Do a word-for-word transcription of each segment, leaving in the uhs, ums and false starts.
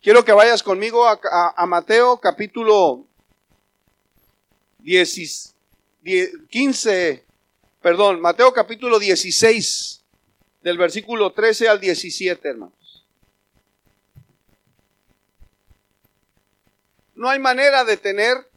Quiero que vayas conmigo a, a, a Mateo capítulo diez, diez, quince, perdón, Mateo capítulo dieciséis, del versículo trece al diecisiete, hermanos. No hay manera de tener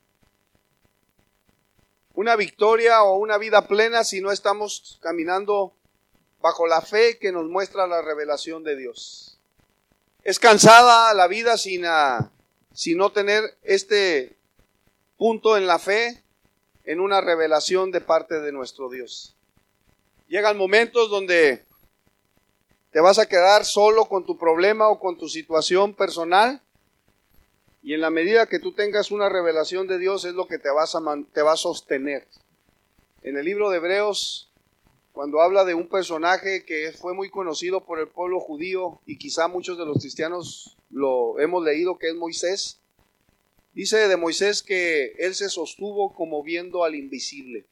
una victoria o una vida plena si no estamos caminando bajo la fe que nos muestra la revelación de Dios. Es cansada la vida sin, uh, sin no tener este punto en la fe, en una revelación de parte de nuestro Dios. Llegan momentos donde te vas a quedar solo con tu problema o con tu situación personal, y en la medida que tú tengas una revelación de Dios es lo que te, vas a man- te va a sostener. En el libro de Hebreos, cuando habla de un personaje que fue muy conocido por el pueblo judío y quizá muchos de los cristianos lo hemos leído, que es Moisés, dice de Moisés que él se sostuvo como viendo al invisible.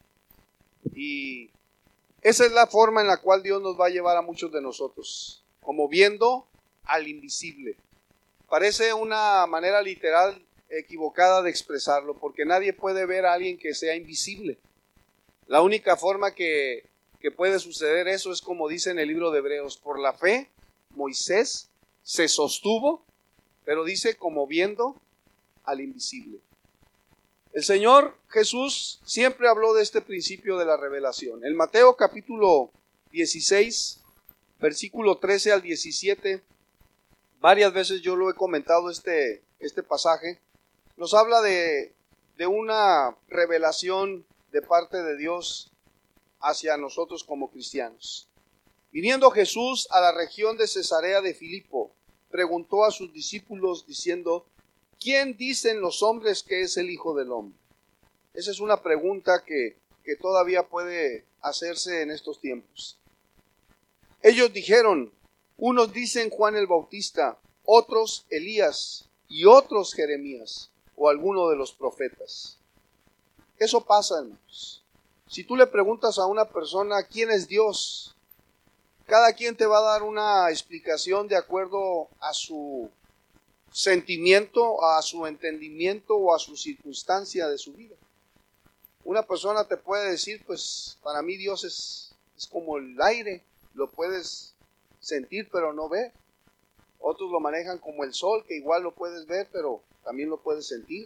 Y esa es la forma en la cual Dios nos va a llevar a muchos de nosotros, como viendo al invisible. Parece una manera literal equivocada de expresarlo, porque nadie puede ver a alguien que sea invisible. La única forma que que puede suceder eso es como dice en el libro de Hebreos: por la fe Moisés se sostuvo, pero dice como viendo al invisible. El Señor Jesús siempre habló de este principio de la revelación. En Mateo capítulo dieciséis, versículo trece al diecisiete, varias veces yo lo he comentado este, este pasaje, nos habla de, de una revelación de parte de Dios hacia nosotros como cristianos. Viniendo Jesús a la región de Cesarea de Filipo, preguntó a sus discípulos diciendo: ¿quién dicen los hombres que es el Hijo del Hombre? Esa es una pregunta que, que todavía puede hacerse en estos tiempos. Ellos dijeron: unos dicen Juan el Bautista, otros Elías y otros Jeremías o alguno de los profetas. Eso pasa, hermanos. Si tú le preguntas a una persona quién es Dios, cada quien te va a dar una explicación de acuerdo a su sentimiento, a su entendimiento o a su circunstancia de su vida. Una persona te puede decir, pues para mí Dios es, es como el aire, lo puedes sentir pero no ver. Otros lo manejan como el sol, que igual lo puedes ver pero también lo puedes sentir.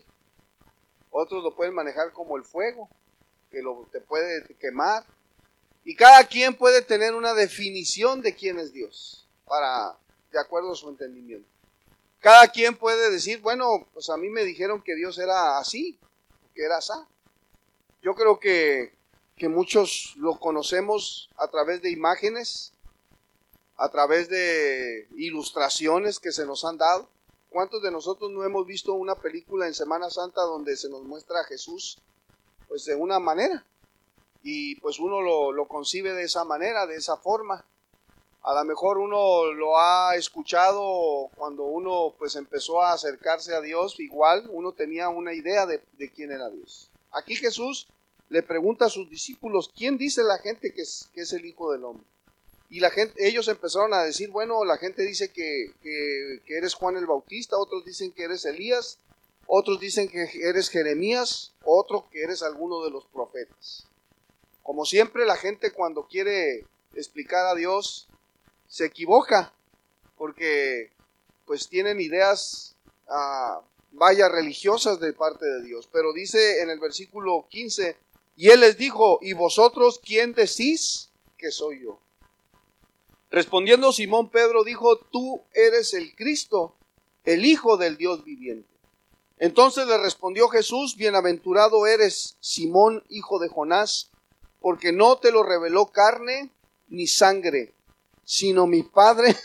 Otros lo pueden manejar como el fuego, que lo, te puede quemar. Y cada quien puede tener una definición de quién es Dios, para, de acuerdo a su entendimiento. Cada quien puede decir, bueno, pues a mí me dijeron que Dios era así, que era así. Yo creo que, que muchos lo conocemos a través de imágenes, a través de ilustraciones que se nos han dado. ¿Cuántos de nosotros no hemos visto una película en Semana Santa donde se nos muestra a Jesús pues de una manera? Y pues uno lo, lo concibe de esa manera, de esa forma. A lo mejor uno lo ha escuchado cuando uno pues empezó a acercarse a Dios, igual uno tenía una idea de, de quién era Dios. Aquí Jesús le pregunta a sus discípulos: ¿quién dice la gente que es, que es el Hijo del Hombre? Y la gente, ellos empezaron a decir, bueno, la gente dice que, que, que eres Juan el Bautista, otros dicen que eres Elías, otros dicen que eres Jeremías, otros que eres alguno de los profetas. Como siempre, la gente cuando quiere explicar a Dios se equivoca, porque pues tienen ideas, uh, vaya, religiosas de parte de Dios. Pero dice en el versículo quince, y él les dijo: ¿y vosotros quién decís que soy yo? Respondiendo Simón Pedro dijo: tú eres el Cristo, el Hijo del Dios viviente. Entonces le respondió Jesús: bienaventurado eres, Simón, hijo de Jonás, porque no te lo reveló carne ni sangre, sino mi Padre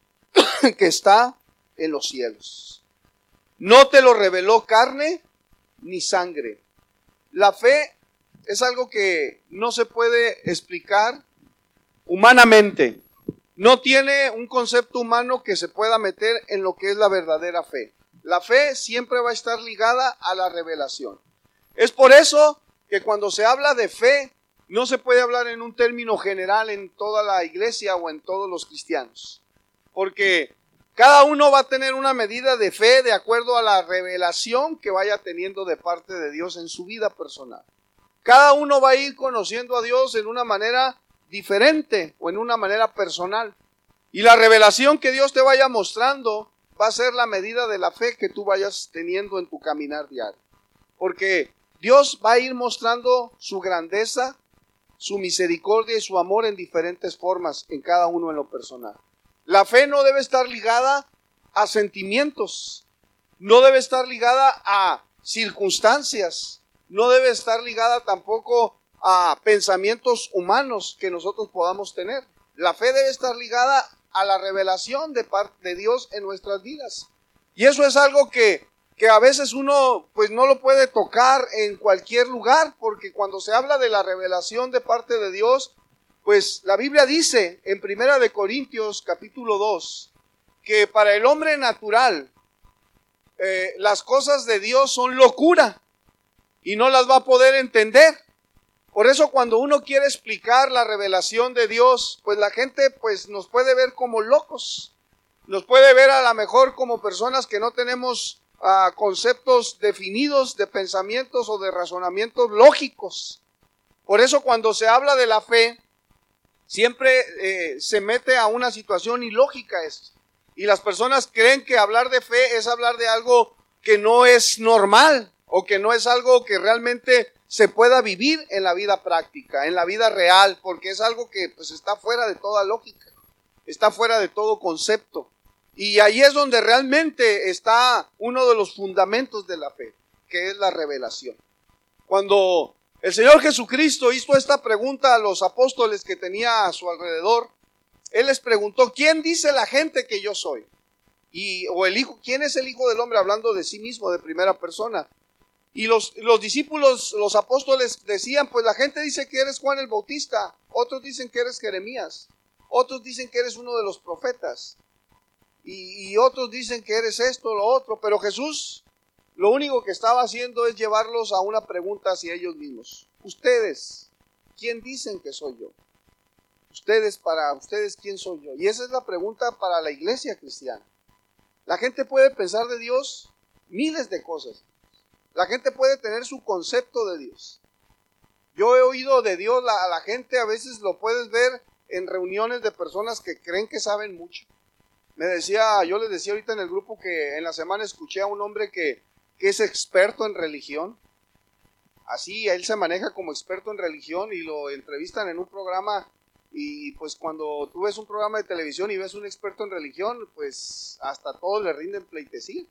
que está en los cielos. No te lo reveló carne ni sangre. La fe es algo que no se puede explicar humanamente. No tiene un concepto humano que se pueda meter en lo que es la verdadera fe. La fe siempre va a estar ligada a la revelación. Es por eso que cuando se habla de fe, no se puede hablar en un término general en toda la iglesia o en todos los cristianos. Porque Cada uno va a tener una medida de fe de acuerdo a la revelación que vaya teniendo de parte de Dios en su vida personal. Cada uno va a ir conociendo a Dios en una manera diferente o en una manera personal. Y la revelación que Dios te vaya mostrando va a ser la medida de la fe que tú vayas teniendo en tu caminar diario. Porque Dios va a ir mostrando su grandeza, su misericordia y su amor en diferentes formas en cada uno en lo personal. La fe no debe estar ligada a sentimientos, no debe estar ligada a circunstancias, no debe estar ligada tampoco a pensamientos humanos que nosotros podamos tener. La fe debe estar ligada a la revelación de parte de Dios en nuestras vidas. Y eso es algo que, que a veces uno pues no lo puede tocar en cualquier lugar, porque cuando se habla de la revelación de parte de Dios, pues la Biblia dice en Primera de Corintios capítulo dos, que para el hombre natural eh, las cosas de Dios son locura y no las va a poder entender. Por eso cuando uno quiere explicar la revelación de Dios, pues la gente pues nos puede ver como locos, nos puede ver a lo mejor como personas que no tenemos uh, conceptos definidos de pensamientos o de razonamientos lógicos. Por eso cuando se habla de la fe, siempre eh, se mete a una situación ilógica esto. Y las personas creen que hablar de fe es hablar de algo que no es normal o que no es algo que realmente se pueda vivir en la vida práctica, en la vida real, porque es algo que pues está fuera de toda lógica, está fuera de todo concepto. Y ahí es donde realmente está uno de los fundamentos de la fe, que es la revelación. Cuando el Señor Jesucristo hizo esta pregunta a los apóstoles que tenía a su alrededor, Él les preguntó, ¿quién dice la gente que yo soy? Y, o el hijo, ¿quién es el Hijo del Hombre? Hablando de sí mismo, de primera persona. Y los, los discípulos, los apóstoles decían, pues la gente dice que eres Juan el Bautista, otros dicen que eres Jeremías, otros dicen que eres uno de los profetas, y, y otros dicen que eres esto, lo otro, pero Jesús lo único que estaba haciendo es llevarlos a una pregunta hacia ellos mismos. Ustedes, ¿quién dicen que soy yo? Ustedes, para ustedes, ¿quién soy yo? Y esa es la pregunta para la iglesia cristiana. La gente puede pensar de Dios miles de cosas. La gente puede tener su concepto de Dios. Yo he oído de Dios a la gente, a veces lo puedes ver en reuniones de personas que creen que saben mucho. Me decía, yo les decía ahorita en el grupo que en la semana escuché a un hombre que, que es experto en religión. Así, él se maneja como experto en religión y lo entrevistan en un programa. Y pues cuando tú ves un programa de televisión y ves un experto en religión, pues hasta todos le rinden pleitesía.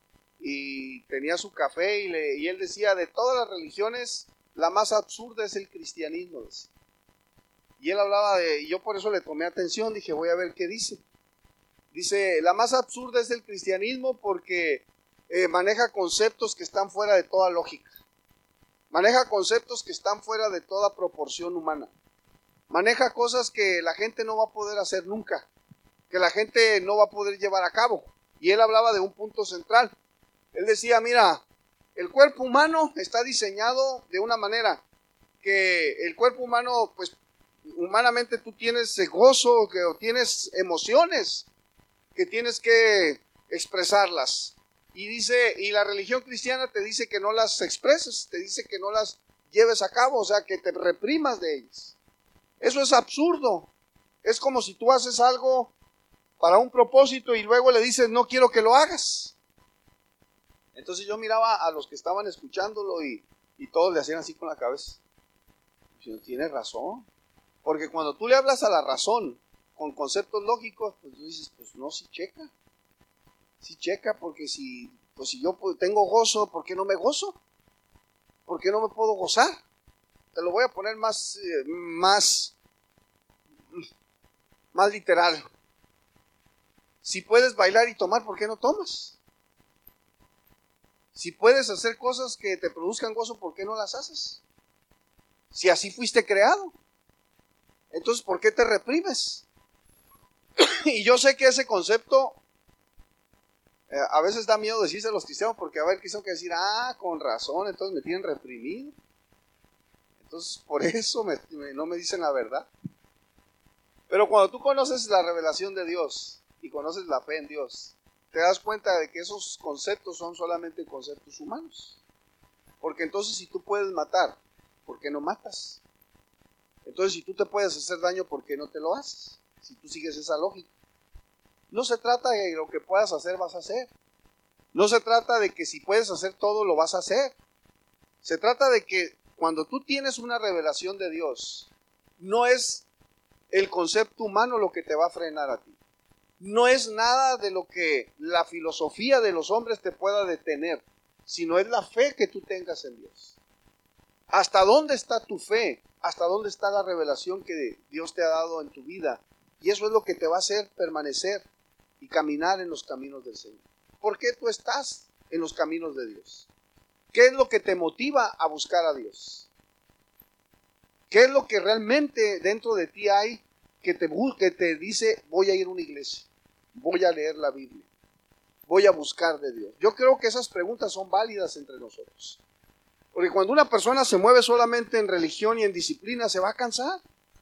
Y tenía su café y, le, y él decía, de todas las religiones, la más absurda es el cristianismo. Decía. Y él hablaba de, y yo por eso le tomé atención, dije, voy a ver qué dice. Dice, la más absurda es el cristianismo porque eh, maneja conceptos que están fuera de toda lógica. Maneja conceptos que están fuera de toda proporción humana. Maneja cosas que la gente no va a poder hacer nunca, que la gente no va a poder llevar a cabo. Y él hablaba de un punto central. Él decía, mira, el cuerpo humano está diseñado de una manera que el cuerpo humano, pues humanamente tú tienes gozo, que tienes emociones, que tienes que expresarlas. Y dice, y la religión cristiana te dice que no las expreses, te dice que no las lleves a cabo, o sea, que te reprimas de ellas. Eso es absurdo. Es como si tú haces algo para un propósito y luego le dices, no quiero que lo hagas. Entonces yo miraba a los que estaban escuchándolo y, y todos le hacían así con la cabeza. Si tienes razón. Porque cuando tú le hablas a la razón con conceptos lógicos, pues tú dices, pues no, sí checa. Sí checa, porque si, pues si yo tengo gozo, ¿por qué no me gozo? ¿Por qué no me puedo gozar? Te lo voy a poner más, eh, más, más literal. Si puedes bailar y tomar, ¿por qué no tomas? Si puedes hacer cosas que te produzcan gozo, ¿por qué no las haces? Si así fuiste creado. Entonces, ¿por qué te reprimes? Y yo sé que ese concepto eh, a veces da miedo decirse a los cristianos porque a ver, qué son que decir, ah, con razón, entonces me tienen reprimido. Entonces, por eso me, me, no me dicen la verdad. Pero cuando tú conoces la revelación de Dios, y conoces la fe en Dios, te das cuenta de que esos conceptos son solamente conceptos humanos. Porque entonces si tú puedes matar, ¿por qué no matas? Entonces si tú te puedes hacer daño, ¿por qué no te lo haces? Si tú sigues esa lógica. No se trata de lo que puedas hacer, vas a hacer. No se trata de que si puedes hacer todo, lo vas a hacer. Se trata de que cuando tú tienes una revelación de Dios, no es el concepto humano lo que te va a frenar a ti. No es nada de lo que la filosofía de los hombres te pueda detener, sino es la fe que tú tengas en Dios. ¿Hasta dónde está tu fe? ¿Hasta dónde está la revelación que Dios te ha dado en tu vida? Y eso es lo que te va a hacer permanecer y caminar en los caminos del Señor. ¿Por qué tú estás en los caminos de Dios? ¿Qué es lo que te motiva a buscar a Dios? ¿Qué es lo que realmente dentro de ti hay que te, que te dice, voy a ir a una iglesia, voy a leer la Biblia, voy a buscar de Dios? Yo creo que esas preguntas son válidas entre nosotros. Porque cuando una persona se mueve solamente en religión y en disciplina, se va a cansar.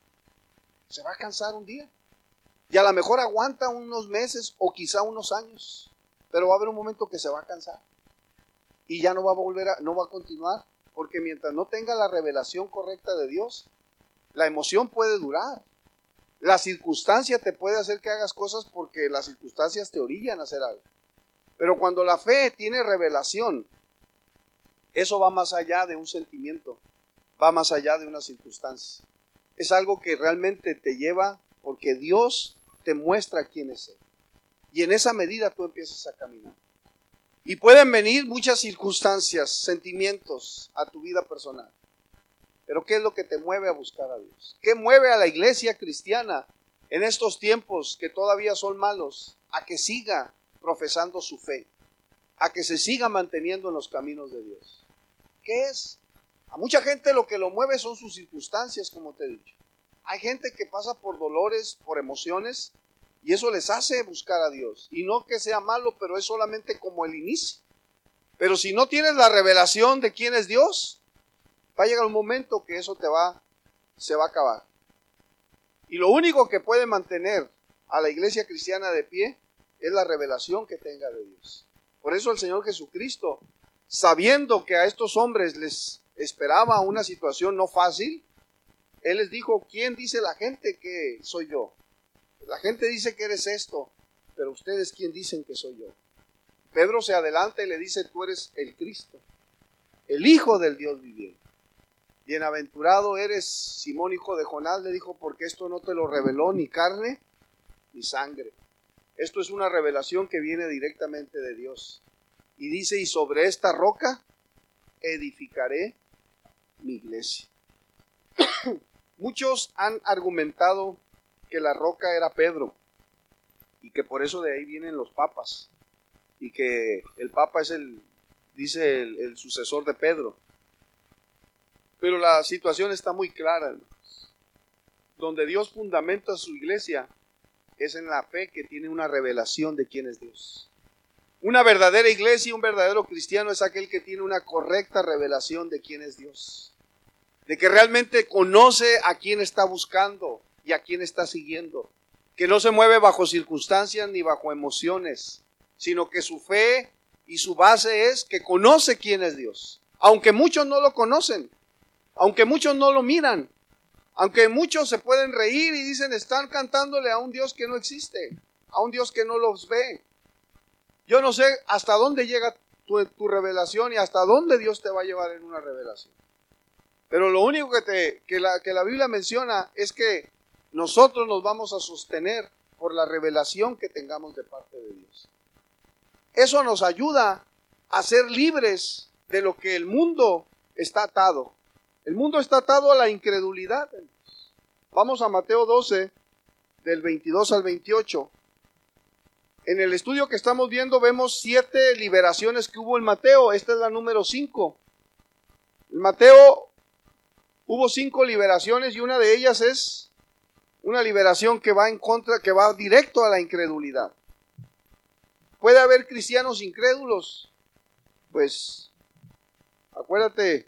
Se va a cansar un día. Y a lo mejor aguanta unos meses o quizá unos años. Pero va a haber un momento que se va a cansar. Y ya no va a volver a, no va a continuar. Porque mientras no tenga la revelación correcta de Dios, la emoción puede durar. La circunstancia te puede hacer que hagas cosas porque las circunstancias te orillan a hacer algo. Pero cuando la fe tiene revelación, eso va más allá de un sentimiento, va más allá de una circunstancia. Es algo que realmente te lleva porque Dios te muestra quién es Él. Y en esa medida tú empiezas a caminar. Y pueden venir muchas circunstancias, sentimientos a tu vida personal. Pero ¿qué es lo que te mueve a buscar a Dios? ¿Qué mueve a la iglesia cristiana en estos tiempos que todavía son malos a que siga profesando su fe? A que se siga manteniendo en los caminos de Dios. ¿Qué es? A mucha gente lo que lo mueve son sus circunstancias, como te he dicho. Hay gente que pasa por dolores, por emociones, y eso les hace buscar a Dios. Y no que sea malo, pero es solamente como el inicio. Pero si no tienes la revelación de quién es Dios, va a llegar un momento que eso te va, se va a acabar. Y lo único que puede mantener a la iglesia cristiana de pie es la revelación que tenga de Dios. Por eso el Señor Jesucristo, sabiendo que a estos hombres les esperaba una situación no fácil, Él les dijo, ¿quién dice la gente que soy yo? La gente dice que eres esto, pero ustedes, ¿quién dicen que soy yo? Pedro se adelanta y le dice, tú eres el Cristo, el Hijo del Dios viviente. Bienaventurado eres, Simón, hijo de Jonás, le dijo, porque esto no te lo reveló ni carne ni sangre. Esto es una revelación que viene directamente de Dios. Y dice, y sobre esta roca edificaré mi iglesia. Muchos han argumentado que la roca era Pedro y que por eso de ahí vienen los papas y que el papa es el, dice, el, el sucesor de Pedro. Pero la situación está muy clara, hermanos. Donde Dios fundamenta su iglesia es en la fe que tiene una revelación de quién es Dios. Una verdadera iglesia, un verdadero cristiano es aquel que tiene una correcta revelación de quién es Dios. De que realmente conoce a quién está buscando y a quién está siguiendo. Que no se mueve bajo circunstancias ni bajo emociones, sino que su fe y su base es que conoce quién es Dios. Aunque muchos no lo conocen, aunque muchos no lo miran, aunque muchos se pueden reír y dicen están cantándole a un Dios que no existe, a un Dios que no los ve. Yo no sé hasta dónde llega tu, tu revelación y hasta dónde Dios te va a llevar en una revelación. Pero lo único que, te, que, la, que la Biblia menciona es que nosotros nos vamos a sostener por la revelación que tengamos de parte de Dios. Eso nos ayuda a ser libres de lo que el mundo está atado. El mundo está atado a la incredulidad. Vamos a Mateo doce, del veintidós al veintiocho. En el estudio que estamos viendo vemos siete liberaciones que hubo en Mateo. Esta es la número cinco. En Mateo hubo cinco liberaciones y una de ellas es una liberación que va en contra, que va directo a la incredulidad. ¿Puede haber cristianos incrédulos? Pues acuérdate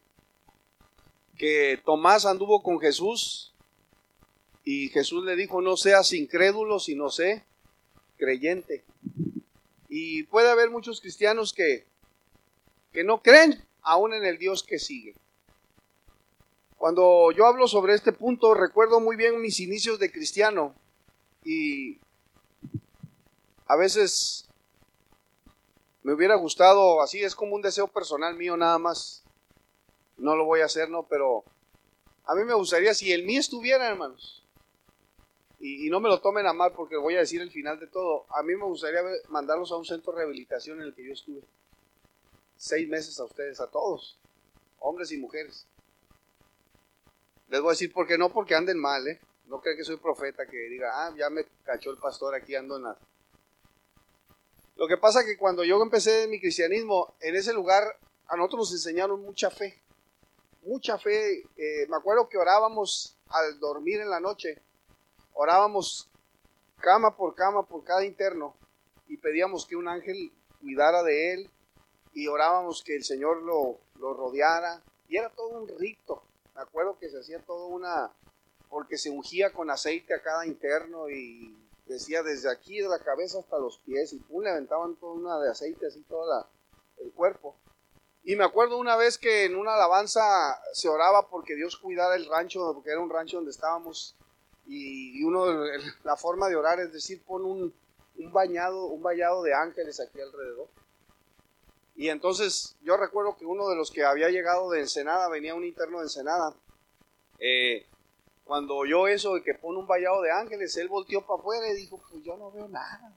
que Tomás anduvo con Jesús y Jesús le dijo, no seas incrédulo, sino sé creyente. Y puede haber muchos cristianos que, que no creen aún en el Dios que sigue. Cuando yo hablo sobre este punto, recuerdo muy bien mis inicios de cristiano y a veces me hubiera gustado, así es como un deseo personal mío nada más, no lo voy a hacer, no, pero a mí me gustaría si el mío estuviera, hermanos, y, y no me lo tomen a mal porque voy a decir el final de todo, a mí me gustaría mandarlos a un centro de rehabilitación en el que yo estuve, seis meses a ustedes, a todos, hombres y mujeres. Les voy a decir por qué no, porque anden mal, ¿eh? No creen que soy profeta que diga, ah, ya me cachó el pastor, aquí ando en nada. Lo que pasa es que cuando yo empecé mi cristianismo, en ese lugar a nosotros nos enseñaron mucha fe. Mucha fe. Eh, me acuerdo que orábamos al dormir en la noche. Orábamos cama por cama por cada interno y pedíamos que un ángel cuidara de él y orábamos que el Señor lo, lo rodeara. Y era todo un rito. Me acuerdo que se hacía todo una... porque se ungía con aceite a cada interno y decía desde aquí de la cabeza hasta los pies y pum, le aventaban toda una de aceite así todo la, el cuerpo. Y me acuerdo una vez que en una alabanza se oraba porque Dios cuidara el rancho, porque era un rancho donde estábamos y, y uno la forma de orar es decir, pon un, un bañado, un vallado de ángeles aquí alrededor. Y entonces yo recuerdo que uno de los que había llegado de Ensenada, venía un interno de Ensenada, eh, cuando oyó eso de que pone un vallado de ángeles, él volteó para afuera y dijo, pues yo no veo nada.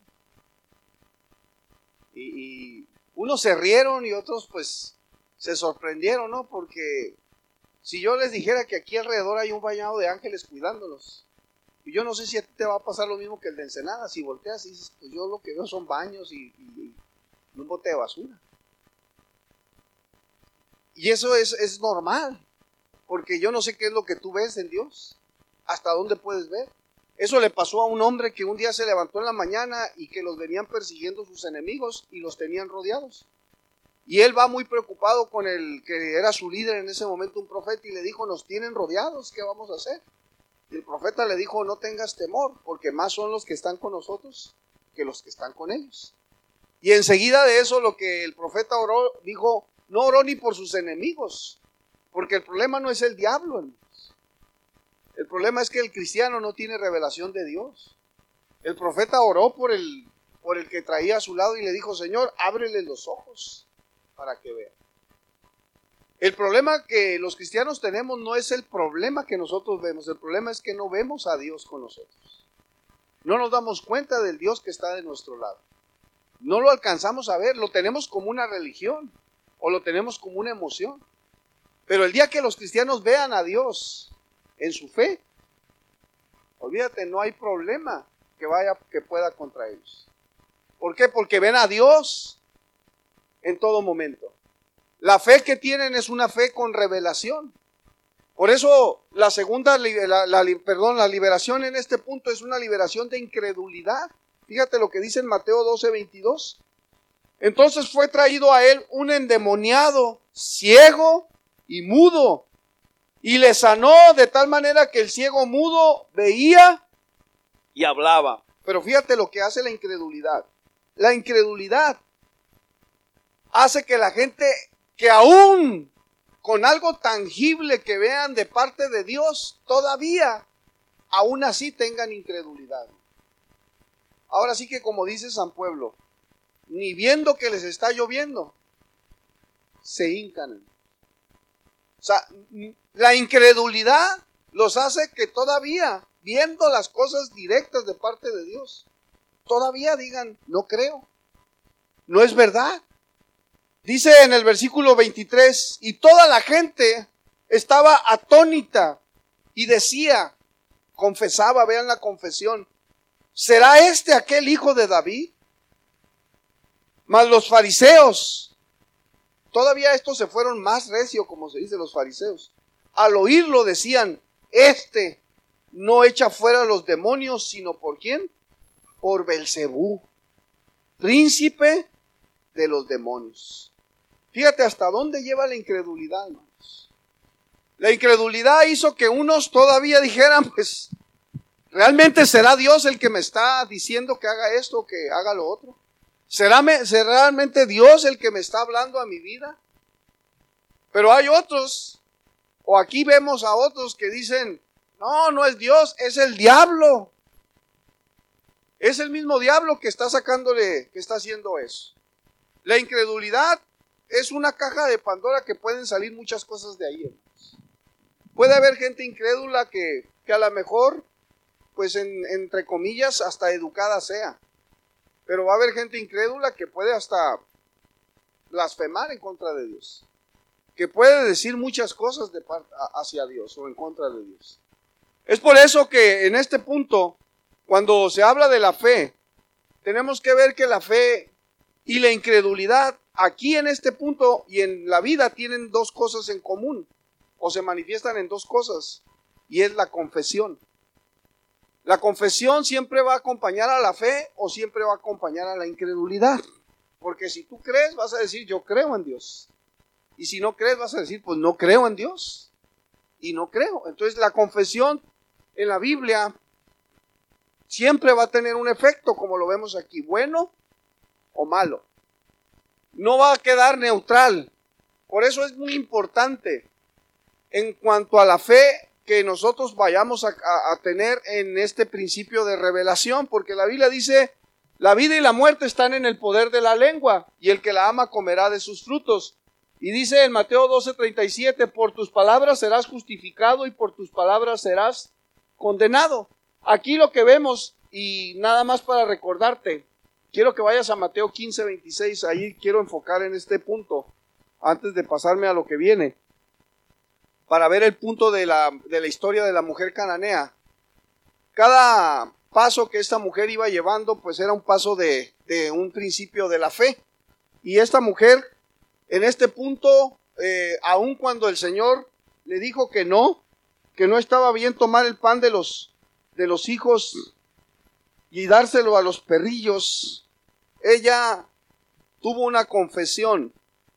Y, y unos se rieron y otros pues se sorprendieron, ¿no? Porque si yo les dijera que aquí alrededor hay un vallado de ángeles cuidándolos, y yo no sé si a ti te va a pasar lo mismo que el de Ensenada, si volteas y dices, pues yo lo que veo son baños y, y, y un bote de basura. Y eso es, es normal, porque yo no sé qué es lo que tú ves en Dios, hasta dónde puedes ver. Eso le pasó a un hombre que un día se levantó en la mañana y que los venían persiguiendo sus enemigos y los tenían rodeados. Y él va muy preocupado con el que era su líder en ese momento, un profeta, y le dijo, nos tienen rodeados, ¿qué vamos a hacer? Y el profeta le dijo, no tengas temor, porque más son los que están con nosotros que los que están con ellos. Y enseguida de eso lo que el profeta oró, dijo, no oró ni por sus enemigos, porque el problema no es el diablo, hermanos. El problema es que el cristiano no tiene revelación de Dios. El profeta oró por el, por el que traía a su lado y le dijo, Señor, ábrele los ojos para que vea. El problema que los cristianos tenemos no es el problema que nosotros vemos, el problema es que no vemos a Dios con nosotros. No nos damos cuenta del Dios que está de nuestro lado. No lo alcanzamos a ver, lo tenemos como una religión o lo tenemos como una emoción. Pero el día que los cristianos vean a Dios en su fe, olvídate, no hay problema que vaya, que pueda contra ellos. ¿Por qué? Porque ven a Dios en todo momento. La fe que tienen es una fe con revelación. Por eso la segunda, la, la, perdón, la liberación en este punto es una liberación de incredulidad. Fíjate lo que dice en Mateo doce, veintidós. Entonces fue traído a él un endemoniado, ciego y mudo, y le sanó de tal manera que el ciego mudo veía y hablaba. Pero fíjate lo que hace la incredulidad. La incredulidad hace que la gente, que aún con algo tangible que vean de parte de Dios, todavía, aún así tengan incredulidad. Ahora sí que como dice San Pueblo, ni viendo que les está lloviendo, se hincan. O sea, la incredulidad los hace que todavía, viendo las cosas directas de parte de Dios, todavía digan, no creo, no es verdad. Dice en el versículo veintitrés, y toda la gente estaba atónita y decía, confesaba, vean la confesión, ¿será este aquel hijo de David? Mas los fariseos, todavía estos se fueron más recio, como se dice los fariseos. Al oírlo decían, este no echa fuera los demonios, sino ¿por quién? Por Belcebú, príncipe de los demonios. Fíjate hasta dónde lleva la incredulidad, hermanos. La incredulidad hizo que unos todavía dijeran, pues, ¿Realmente será Dios el que me está diciendo que haga esto o que haga lo otro? ¿Será, me, ¿Será realmente Dios el que me está hablando a mi vida? Pero hay otros, o aquí vemos a otros que dicen, no, no es Dios, es el diablo. Es el mismo diablo que está sacándole, que está haciendo eso. La incredulidad es una caja de Pandora que pueden salir muchas cosas de ahí, hermanos. Puede haber gente incrédula que, que a lo mejor, pues en, entre comillas, hasta educada sea. Pero va a haber gente incrédula que puede hasta blasfemar en contra de Dios. Que puede decir muchas cosas de parte, hacia Dios o en contra de Dios. Es por eso que en este punto, cuando se habla de la fe, tenemos que ver que la fe y la incredulidad aquí en este punto y en la vida tienen dos cosas en común, o se manifiestan en dos cosas, y es la confesión. La confesión siempre va a acompañar a la fe o siempre va a acompañar a la incredulidad, porque si tú crees vas a decir yo creo en Dios, y si no crees vas a decir pues no creo en Dios, y no creo. Entonces la confesión en la Biblia siempre va a tener un efecto, como lo vemos aquí, bueno o malo. No va a quedar neutral. Por eso es muy importante en cuanto a la fe que nosotros vayamos a, a, a tener en este principio de revelación, porque la Biblia dice, la vida y la muerte están en el poder de la lengua, y el que la ama comerá de sus frutos. Y dice en Mateo doce treinta y siete, por tus palabras serás justificado y por tus palabras serás condenado. Aquí lo que vemos, y nada más para recordarte, quiero que vayas a Mateo quince veintiséis, ahí quiero enfocar en este punto, antes de pasarme a lo que viene, para ver el punto de la, de la historia de la mujer cananea. Cada paso que esta mujer iba llevando, pues era un paso de, de un principio de la fe. Y esta mujer, en este punto, eh, aun cuando el Señor le dijo que no, que no estaba bien tomar el pan de los, de los hijos y dárselo a los perrillos, ella tuvo una confesión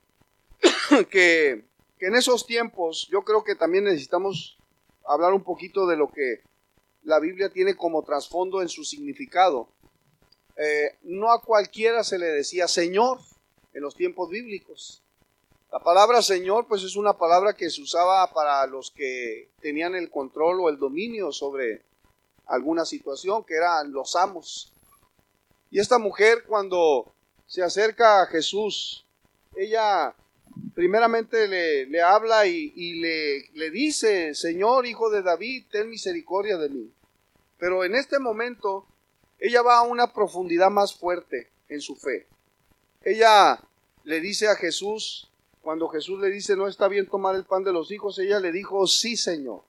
que, que en esos tiempos yo creo que también necesitamos hablar un poquito de lo que la Biblia tiene como trasfondo en su significado. Eh, no a cualquiera se le decía Señor en los tiempos bíblicos. La palabra Señor pues es una palabra que se usaba para los que tenían el control o el dominio sobre alguna situación, que eran los amos. Y esta mujer, cuando se acerca a Jesús, ella primeramente le, le habla y, y le, le dice, Señor, hijo de David, ten misericordia de mí. Pero en este momento, ella va a una profundidad más fuerte en su fe. Ella le dice a Jesús, cuando Jesús le dice, no está bien tomar el pan de los hijos, ella le dijo, sí, Señor.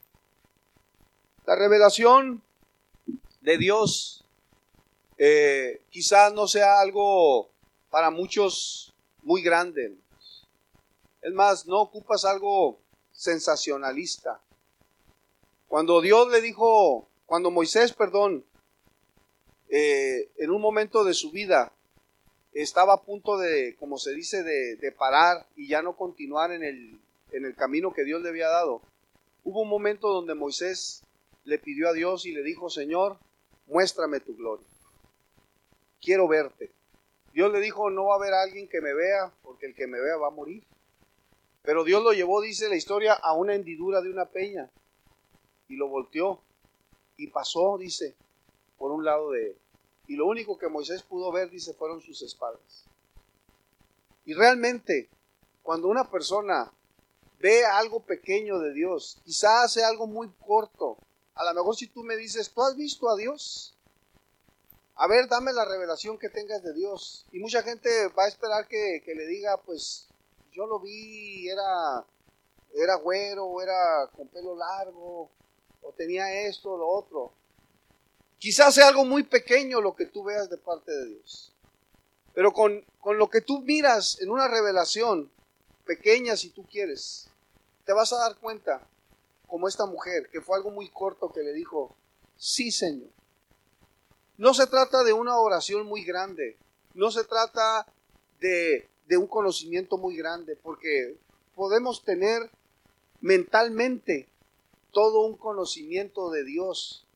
La revelación de Dios eh, quizás no sea algo para muchos muy grande. Es más, no ocupas algo sensacionalista. Cuando Dios le dijo, cuando Moisés, perdón, eh, en un momento de su vida estaba a punto de, como se dice, de, de parar y ya no continuar en el, en el camino que Dios le había dado, hubo un momento donde Moisés le pidió a Dios y le dijo, Señor, muéstrame tu gloria. Quiero verte. Dios le dijo, no va a haber alguien que me vea, porque el que me vea va a morir. Pero Dios lo llevó, dice la historia, a una hendidura de una peña. Y lo volteó. Y pasó, dice, por un lado de él. Y lo único que Moisés pudo ver, dice, fueron sus espaldas. Y realmente, cuando una persona ve algo pequeño de Dios, quizás hace algo muy corto. A lo mejor si tú me dices, ¿tú has visto a Dios? A ver, dame la revelación que tengas de Dios. Y mucha gente va a esperar que, que le diga, pues, yo lo vi, era, era güero, era con pelo largo, o tenía esto o lo otro. Quizás sea algo muy pequeño lo que tú veas de parte de Dios. Pero con, con lo que tú miras en una revelación, pequeña si tú quieres, te vas a dar cuenta, como esta mujer, que fue algo muy corto que le dijo, sí, Señor. No se trata de una oración muy grande, no se trata de, de un conocimiento muy grande, porque podemos tener mentalmente todo un conocimiento de Dios,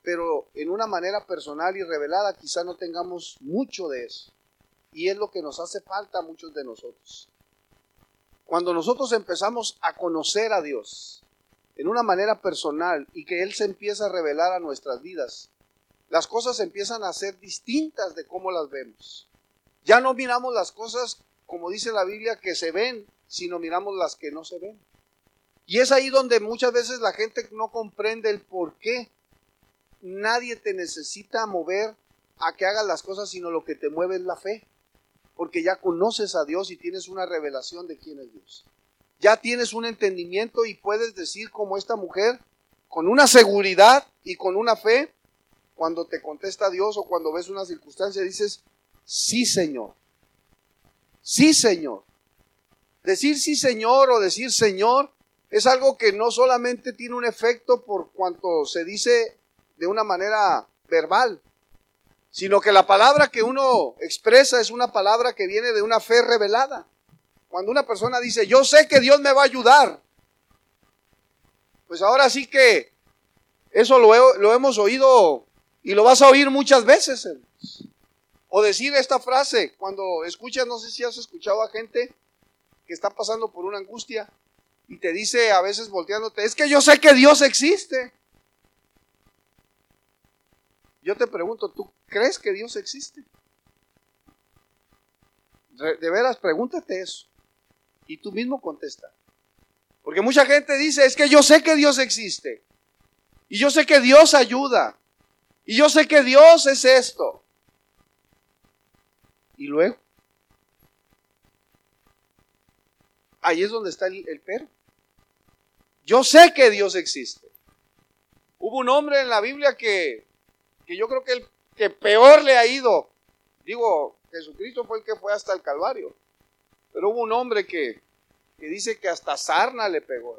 pero en una manera personal y revelada quizá no tengamos mucho de eso. Y es lo que nos hace falta a muchos de nosotros. Cuando nosotros empezamos a conocer a Dios en una manera personal y que Él se empieza a revelar a nuestras vidas, las cosas empiezan a ser distintas de cómo las vemos. Ya no miramos las cosas, como dice la Biblia, que se ven, sino miramos las que no se ven. Y es ahí donde muchas veces la gente no comprende el por qué. Nadie te necesita mover a que hagas las cosas, sino lo que te mueve es la fe. Porque ya conoces a Dios y tienes una revelación de quién es Dios. Ya tienes un entendimiento y puedes decir como esta mujer, con una seguridad y con una fe, cuando te contesta Dios o cuando ves una circunstancia, dices, sí, Señor. Sí, Señor. Decir sí, Señor, o decir Señor, es algo que no solamente tiene un efecto por cuanto se dice de una manera verbal, sino que la palabra que uno expresa es una palabra que viene de una fe revelada. Cuando una persona dice, yo sé que Dios me va a ayudar, pues ahora sí que eso lo, he, lo hemos oído y lo vas a oír muchas veces. O decir esta frase, cuando escuchas, no sé si has escuchado a gente que está pasando por una angustia y te dice a veces volteándote, es que yo sé que Dios existe. Yo te pregunto, ¿tú crees que Dios existe? De veras, pregúntate eso. Y tú mismo contesta. Porque mucha gente dice, es que yo sé que Dios existe. Y yo sé que Dios ayuda. Y yo sé que Dios es esto. Y luego, ahí es donde está el, el pero. Yo sé que Dios existe. Hubo un hombre en la Biblia que, que yo creo que el que peor le ha ido. Digo, Jesucristo fue el que fue hasta el Calvario. Pero hubo un hombre que, que dice que hasta sarna le pegó.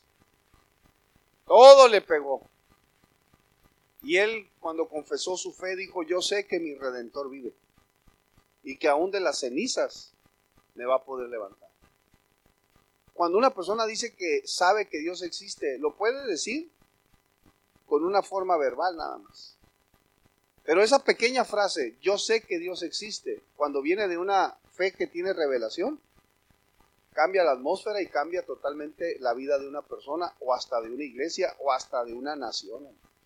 Todo le pegó. Y él, cuando confesó su fe, dijo, yo sé que mi Redentor vive. Y que aún de las cenizas me va a poder levantar. Cuando una persona dice que sabe que Dios existe, lo puede decir con una forma verbal nada más. Pero esa pequeña frase, yo sé que Dios existe, cuando viene de una fe que tiene revelación, cambia la atmósfera y cambia totalmente la vida de una persona, o hasta de una iglesia, o hasta de una nación.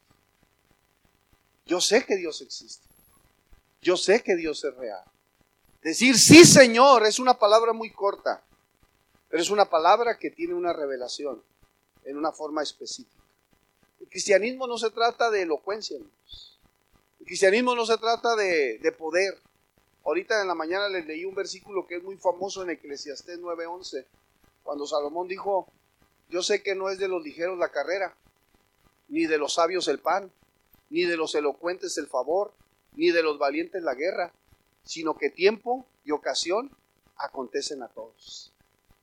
Yo sé que Dios existe. Yo sé que Dios es real. Decir sí, Señor, es una palabra muy corta, pero es una palabra que tiene una revelación en una forma específica. El cristianismo no se trata de elocuencia, hermanos. El cristianismo no se trata de, de poder. Ahorita en la mañana les leí un versículo que es muy famoso en Eclesiastés nueve once, cuando Salomón dijo, yo sé que no es de los ligeros la carrera, ni de los sabios el pan, ni de los elocuentes el favor, ni de los valientes la guerra, sino que tiempo y ocasión acontecen a todos.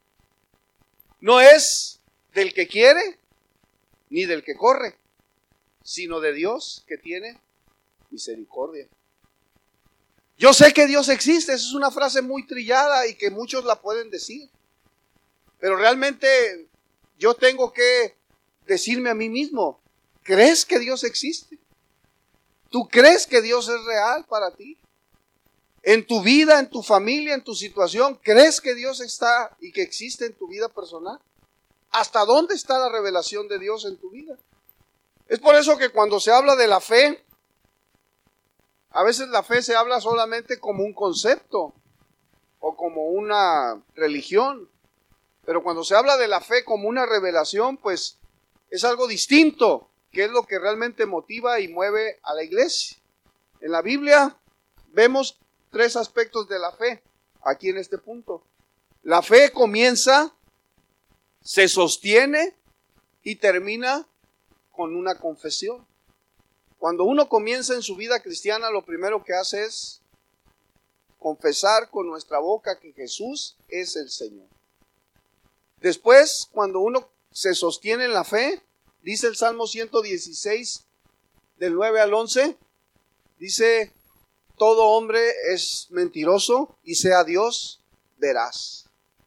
No es del que quiere, ni del que corre, sino de Dios que tiene misericordia. Yo sé que Dios existe, esa es una frase muy trillada y que muchos la pueden decir. Pero realmente yo tengo que decirme a mí mismo, ¿crees que Dios existe? ¿Tú crees que Dios es real para ti? En tu vida, en tu familia, en tu situación, ¿crees que Dios está y que existe en tu vida personal? ¿Hasta dónde está la revelación de Dios en tu vida? Es por eso que cuando se habla de la fe, a veces la fe se habla solamente como un concepto o como una religión. Pero cuando se habla de la fe como una revelación, pues es algo distinto, que es lo que realmente motiva y mueve a la iglesia. En la Biblia vemos tres aspectos de la fe aquí en este punto. La fe comienza, se sostiene y termina con una confesión. Cuando uno comienza en su vida cristiana, lo primero que hace es confesar con nuestra boca que Jesús es el Señor. Después, cuando uno se sostiene en la fe, dice el Salmo ciento dieciséis, del nueve al once, dice, todo hombre es mentiroso y sea Dios veraz.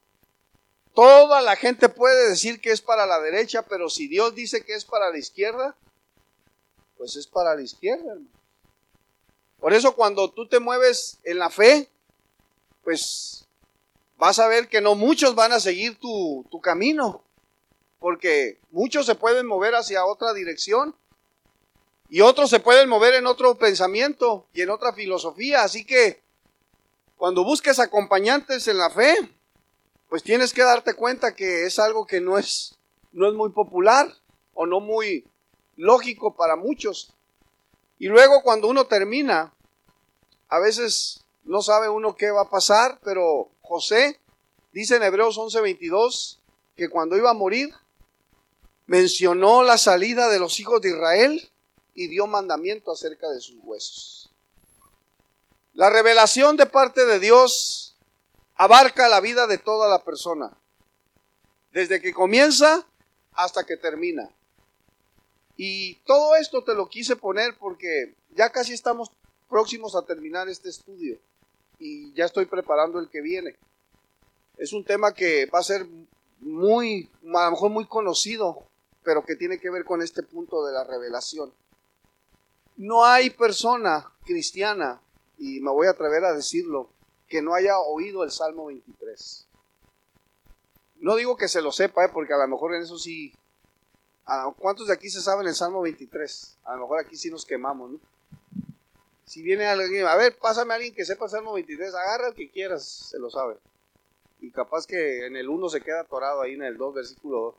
Toda la gente puede decir que es para la derecha, pero si Dios dice que es para la izquierda, pues es para la izquierda, hermano. Por eso cuando tú te mueves en la fe, pues vas a ver que no muchos van a seguir tu, tu camino, porque muchos se pueden mover hacia otra dirección y otros se pueden mover en otro pensamiento y en otra filosofía. Así que cuando busques acompañantes en la fe, pues tienes que darte cuenta que es algo que no es, no es muy popular o no muy lógico para muchos. Y luego cuando uno termina, a veces no sabe uno qué va a pasar, pero José dice en Hebreos once veintidós que cuando iba a morir mencionó la salida de los hijos de Israel y dio mandamiento acerca de sus huesos. La revelación de parte de Dios abarca la vida de toda la persona, desde que comienza hasta que termina. Y todo esto te lo quise poner porque ya casi estamos próximos a terminar este estudio y ya estoy preparando el que viene. Es un tema que va a ser muy, a lo mejor muy conocido, pero que tiene que ver con este punto de la revelación. No hay persona cristiana, y me voy a atrever a decirlo, que no haya oído el Salmo veintitrés. No digo que se lo sepa, ¿eh? Porque a lo mejor en eso sí. ¿Cuántos de aquí se saben el Salmo veintitrés? A lo mejor aquí sí nos quemamos, ¿no? Si viene alguien, a ver, pásame a alguien que sepa el Salmo veintitrés, agarra el que quieras, se lo sabe. Y capaz que en el uno se queda atorado ahí en el dos, versículo dos.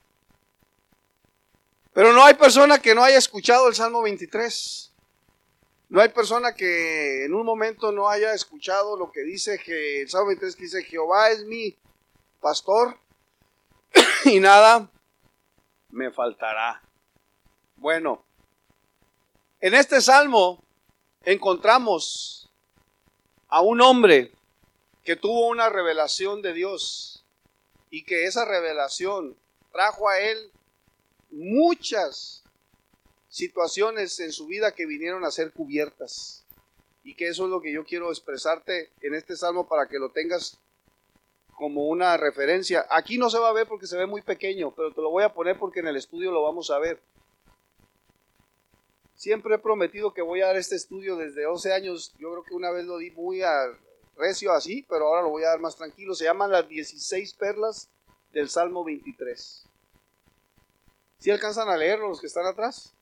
Pero no hay persona que no haya escuchado el Salmo veintitrés. No hay persona que en un momento no haya escuchado lo que dice que el Salmo veintitrés, que dice: Jehová es mi pastor y nada me faltará. Bueno, en este salmo encontramos a un hombre que tuvo una revelación de Dios y que esa revelación trajo a él muchas situaciones en su vida que vinieron a ser cubiertas, y que eso es lo que yo quiero expresarte en este salmo para que lo tengas como una referencia. Aquí no se va a ver porque se ve muy pequeño, pero te lo voy a poner porque en el estudio lo vamos a ver. Siempre he prometido que voy a dar este estudio desde once años. Yo creo que una vez lo di muy a recio así, pero ahora lo voy a dar más tranquilo. Se llaman las dieciséis perlas del Salmo veintitrés. ¿Sí alcanzan a leerlo los que están atrás?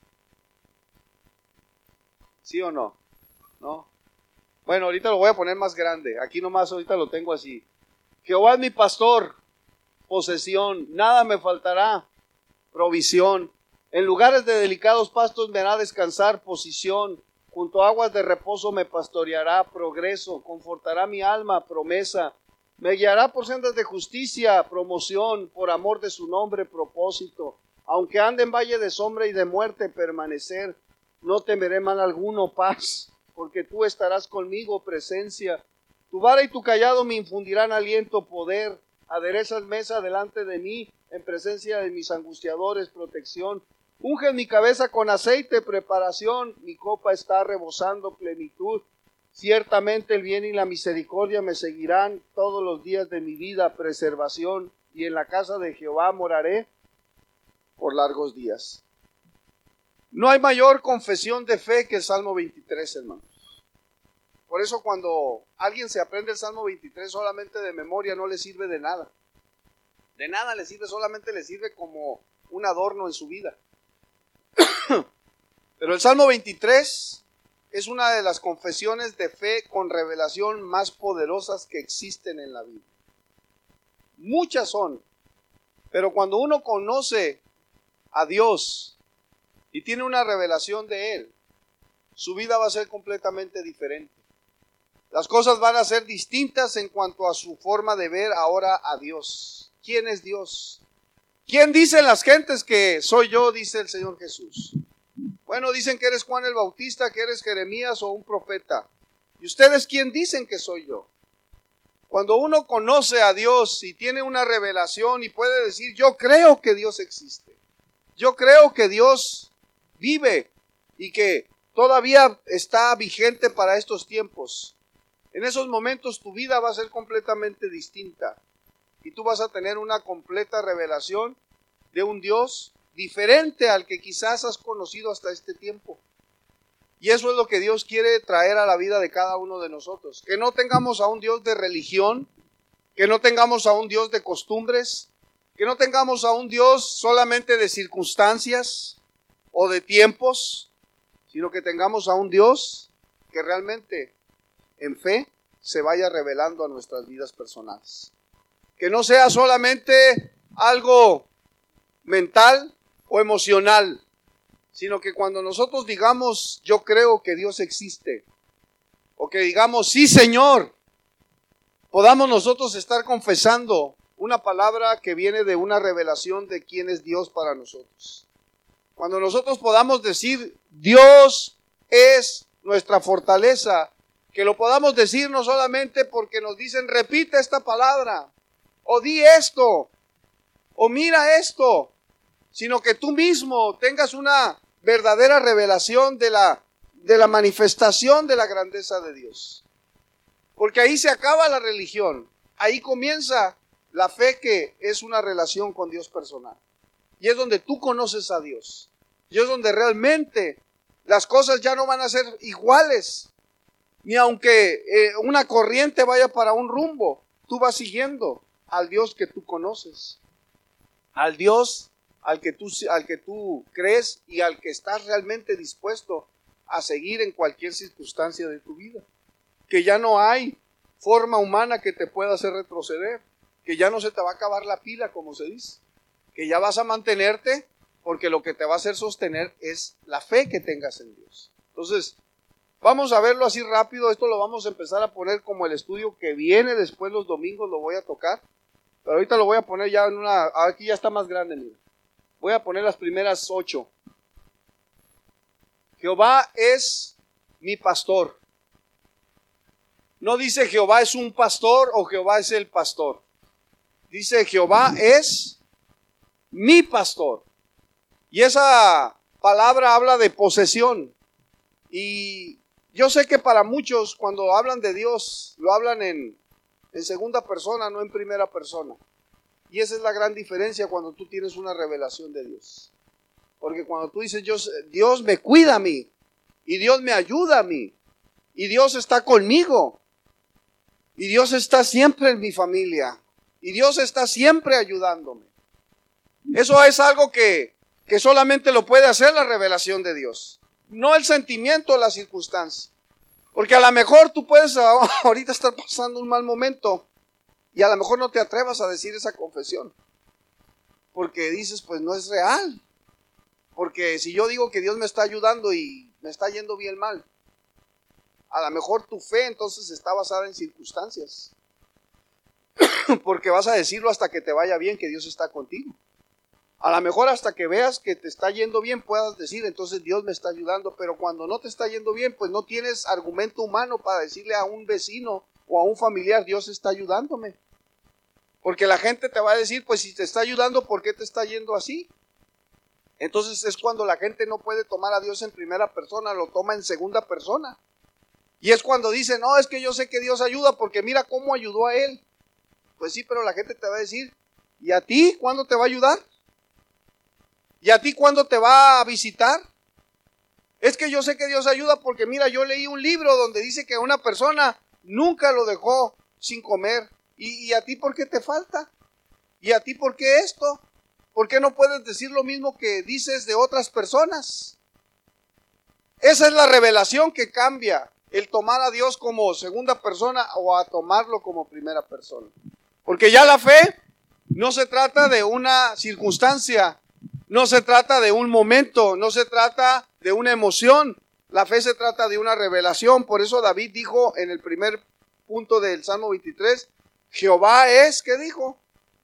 ¿Sí o no? ¿No? Bueno, ahorita lo voy a poner más grande. Aquí nomás ahorita lo tengo así. Jehová es mi pastor, posesión, nada me faltará, provisión. En lugares de delicados pastos me hará descansar, posición. Junto a aguas de reposo me pastoreará, progreso. Confortará mi alma, promesa. Me guiará por sendas de justicia, promoción. Por amor de su nombre, propósito. Aunque ande en valle de sombra y de muerte, permanecer. No temeré mal alguno, paz, porque tú estarás conmigo, presencia. Tu vara y tu callado me infundirán aliento, poder. Aderezas mesa delante de mí, en presencia de mis angustiadores, protección. Unge mi cabeza con aceite, preparación. Mi copa está rebosando plenitud. Ciertamente el bien y la misericordia me seguirán todos los días de mi vida, preservación. Y en la casa de Jehová moraré por largos días. No hay mayor confesión de fe que el Salmo veintitrés, hermanos. Por eso cuando alguien se aprende el Salmo veintitrés solamente de memoria no le sirve de nada. De nada le sirve, solamente le sirve como un adorno en su vida. Pero el Salmo veintitrés es una de las confesiones de fe con revelación más poderosas que existen en la Biblia. Muchas son, pero cuando uno conoce a Dios y tiene una revelación de Él, su vida va a ser completamente diferente. Las cosas van a ser distintas en cuanto a su forma de ver ahora a Dios. ¿Quién es Dios? ¿Quién dicen las gentes que soy yo? Dice el Señor Jesús. Bueno, dicen que eres Juan el Bautista, que eres Jeremías o un profeta. ¿Y ustedes quién dicen que soy yo? Cuando uno conoce a Dios y tiene una revelación y puede decir, yo creo que Dios existe. Yo creo que Dios vive y que todavía está vigente para estos tiempos. En esos momentos tu vida va a ser completamente distinta y tú vas a tener una completa revelación de un Dios diferente al que quizás has conocido hasta este tiempo. Y eso es lo que Dios quiere traer a la vida de cada uno de nosotros. Que no tengamos a un Dios de religión, que no tengamos a un Dios de costumbres, que no tengamos a un Dios solamente de circunstancias o de tiempos, sino que tengamos a un Dios que realmente en fe se vaya revelando a nuestras vidas personales. Que no sea solamente algo mental o emocional, sino que cuando nosotros digamos, yo creo que Dios existe, o que digamos, sí Señor, podamos nosotros estar confesando una palabra que viene de una revelación de quién es Dios para nosotros. Cuando nosotros podamos decir, Dios es nuestra fortaleza, que lo podamos decir no solamente porque nos dicen, repite esta palabra, o di esto, o mira esto, sino que tú mismo tengas una verdadera revelación de la, de la manifestación de la grandeza de Dios. Porque ahí se acaba la religión, ahí comienza la fe, que es una relación con Dios personal. Y es donde tú conoces a Dios. Y es donde realmente las cosas ya no van a ser iguales. Ni aunque eh, una corriente vaya para un rumbo, tú vas siguiendo al Dios que tú conoces. Al Dios al que tú, al que tú crees y al que estás realmente dispuesto a seguir en cualquier circunstancia de tu vida. Que ya no hay forma humana que te pueda hacer retroceder. Que ya no se te va a acabar la pila, como se dice. Que ya vas a mantenerte, porque lo que te va a hacer sostener es la fe que tengas en Dios. Entonces, vamos a verlo así rápido. Esto lo vamos a empezar a poner como el estudio que viene después los domingos, lo voy a tocar. Pero ahorita lo voy a poner ya en una... Aquí ya está más grande, mira. Voy a poner las primeras ocho. Jehová es mi pastor. No dice Jehová es un pastor o Jehová es el pastor. Dice Jehová es mi pastor. Y esa palabra habla de posesión. Y yo sé que para muchos cuando hablan de Dios lo hablan en, en segunda persona, no en primera persona. Y esa es la gran diferencia cuando tú tienes una revelación de Dios. Porque cuando tú dices, Dios, Dios me cuida a mí, y Dios me ayuda a mí, y Dios está conmigo, y Dios está siempre en mi familia, y Dios está siempre ayudándome. Eso es algo que, que solamente lo puede hacer la revelación de Dios, no el sentimiento o la circunstancia. Porque a lo mejor tú puedes ahorita estar pasando un mal momento, y a lo mejor no te atrevas a decir esa confesión. Porque dices, pues no es real. Porque si yo digo que Dios me está ayudando y me está yendo bien mal, a lo mejor tu fe entonces está basada en circunstancias. Porque vas a decirlo hasta que te vaya bien que Dios está contigo. A lo mejor hasta que veas que te está yendo bien puedas decir, entonces Dios me está ayudando. Pero cuando no te está yendo bien, pues no tienes argumento humano para decirle a un vecino o a un familiar, Dios está ayudándome. Porque la gente te va a decir, pues si te está ayudando, ¿por qué te está yendo así? Entonces es cuando la gente no puede tomar a Dios en primera persona, lo toma en segunda persona. Y es cuando dice, no, es que yo sé que Dios ayuda porque mira cómo ayudó a él. Pues sí, pero la gente te va a decir, ¿y a ti cuándo te va a ayudar? ¿Y a ti cuándo te va a visitar? Es que yo sé que Dios ayuda porque mira, yo leí un libro donde dice que una persona nunca lo dejó sin comer. ¿Y, y a ti por qué te falta? ¿Y a ti por qué esto? ¿Por qué no puedes decir lo mismo que dices de otras personas? Esa es la revelación que cambia el tomar a Dios como segunda persona o a tomarlo como primera persona. Porque ya la fe no se trata de una circunstancia, no se trata de un momento, no se trata de una emoción. La fe se trata de una revelación. Por eso David dijo en el primer punto del Salmo veintitrés, Jehová es, ¿qué dijo?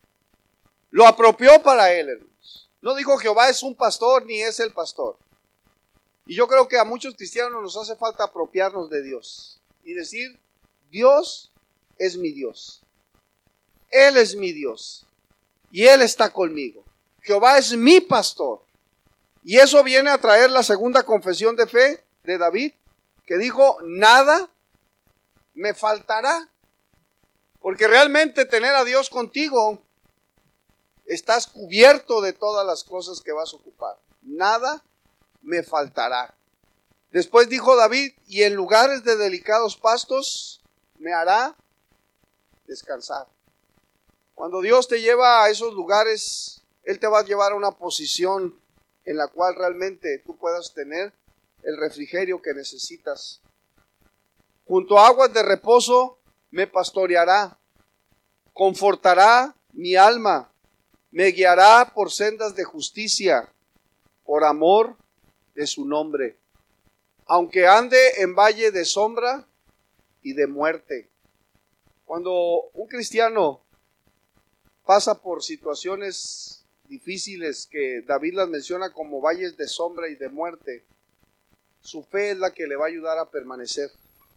Lo apropió para él, hermanos. No dijo Jehová es un pastor ni es el pastor. Y yo creo que a muchos cristianos nos hace falta apropiarnos de Dios y decir, Dios es mi Dios. Él es mi Dios y Él está conmigo. Jehová es mi pastor. Y eso viene a traer la segunda confesión de fe de David, que dijo, nada me faltará. Porque realmente tener a Dios contigo Estás cubierto de todas las cosas que vas a ocupar. Nada me faltará. Después dijo David, y en lugares de delicados pastos me hará descansar. Cuando Dios te lleva a esos lugares, Él te va a llevar a una posición en la cual realmente tú puedas tener el refrigerio que necesitas. Junto a aguas de reposo me pastoreará, confortará mi alma, me guiará por sendas de justicia, por amor de su nombre. Aunque ande en valle de sombra y de muerte. Cuando un cristiano pasa por situaciones difíciles que David las menciona como valles de sombra y de muerte, su fe es la que le va a ayudar a permanecer.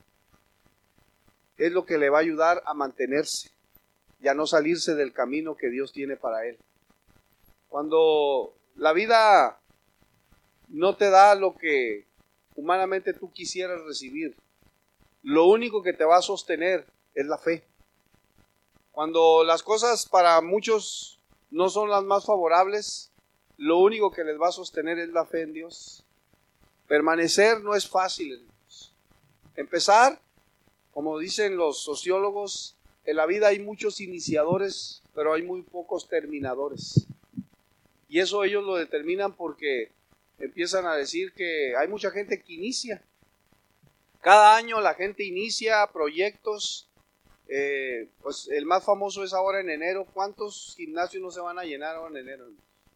Es lo que le va a ayudar a mantenerse y a no salirse del camino que Dios tiene para él. Cuando la vida no te da lo que humanamente tú quisieras recibir, lo único que te va a sostener es la fe. Cuando las cosas para muchos no son las más favorables, lo único que les va a sostener es la fe en Dios. Permanecer no es fácil, hermanos. Empezar, como dicen los sociólogos, en la vida hay muchos iniciadores, pero hay muy pocos terminadores. Y eso ellos lo determinan porque empiezan a decir que hay mucha gente que inicia. Cada año la gente inicia proyectos. Eh, pues el más famoso es ahora en enero. ¿Cuántos gimnasios no se van a llenar ahora en enero?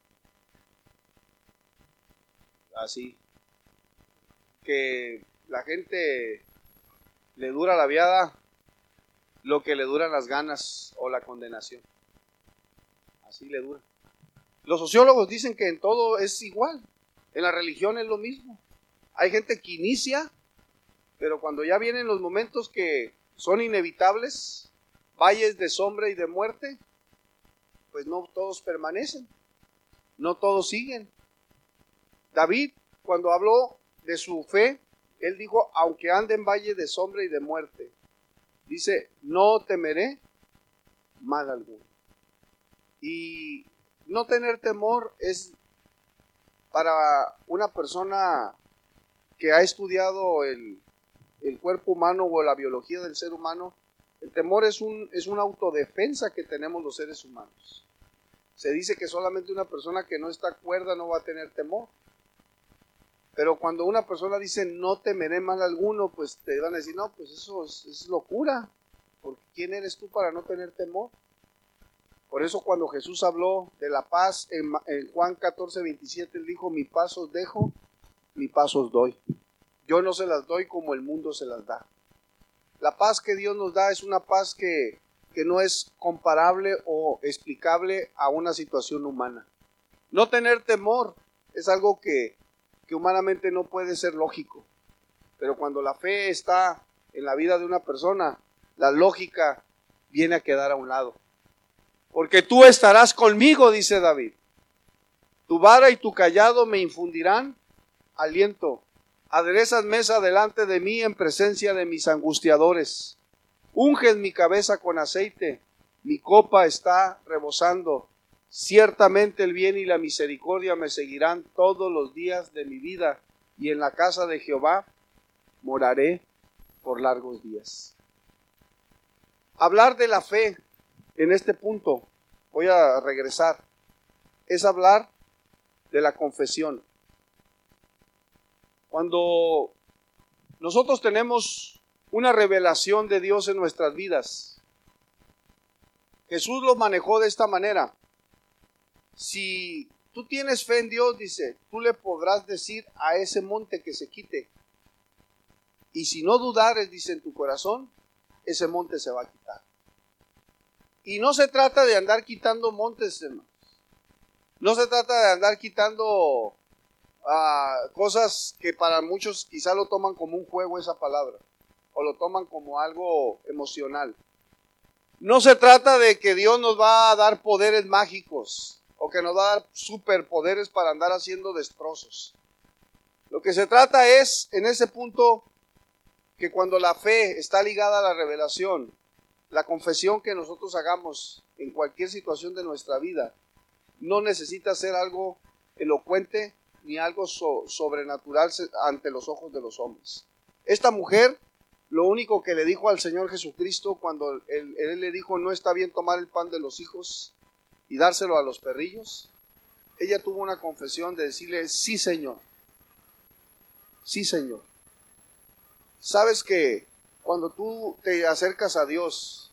Así. Que la gente le dura la viada lo que le duran las ganas o la condenación. Así le dura. Los sociólogos dicen que en todo es igual. En la religión es lo mismo. Hay gente que inicia, pero cuando ya vienen los momentos que son inevitables, valles de sombra y de muerte, pues no todos permanecen, no todos siguen. David, cuando habló de su fe, él dijo, aunque ande en valle de sombra y de muerte, dice, no temeré mal alguno. Y no tener temor es para una persona que ha estudiado el, el cuerpo humano o la biología del ser humano. El temor es, un, es una autodefensa que tenemos los seres humanos. Se dice que solamente una persona que no está cuerda no va a tener temor. Pero cuando una persona dice no temeré mal alguno, pues te van a decir, no, pues eso es, es locura. Porque ¿quién eres tú para no tener temor? Por eso cuando Jesús habló de la paz en, en Juan catorce, veintisiete, él dijo, mi paz os dejo, mi paz os doy. Yo no se las doy como el mundo se las da. La paz que Dios nos da es una paz que, que no es comparable o explicable a una situación humana. No tener temor es algo que, que humanamente no puede ser lógico. Pero cuando la fe está en la vida de una persona, la lógica viene a quedar a un lado. Porque tú estarás conmigo, dice David. Tu vara y tu cayado me infundirán aliento. Aderezas mesa delante de mí en presencia de mis angustiadores. Unges mi cabeza con aceite. Mi copa está rebosando. Ciertamente el bien y la misericordia me seguirán todos los días de mi vida. Y en la casa de Jehová moraré por largos días. Hablar de la fe en este punto, voy a regresar, es hablar de la confesión. Cuando nosotros tenemos una revelación de Dios en nuestras vidas, Jesús lo manejó de esta manera. Si tú tienes fe en Dios, dice, tú le podrás decir a ese monte que se quite. Y si no dudares, dice, en tu corazón, ese monte se va a quitar. Y no se trata de andar quitando montes, hermanos. No se trata de andar quitando uh, cosas que para muchos quizá lo toman como un juego esa palabra. O lo toman como algo emocional. No se trata de que Dios nos va a dar poderes mágicos. O que nos va a dar superpoderes para andar haciendo destrozos. Lo que se trata es, en ese punto, que cuando la fe está ligada a la revelación, la confesión que nosotros hagamos en cualquier situación de nuestra vida no necesita ser algo elocuente ni algo so- sobrenatural ante los ojos de los hombres. Esta mujer, lo único que le dijo al Señor Jesucristo cuando él, él le dijo, no está bien tomar el pan de los hijos y dárselo a los perrillos, ella tuvo una confesión de decirle, sí Señor, sí Señor. Sabes que cuando tú te acercas a Dios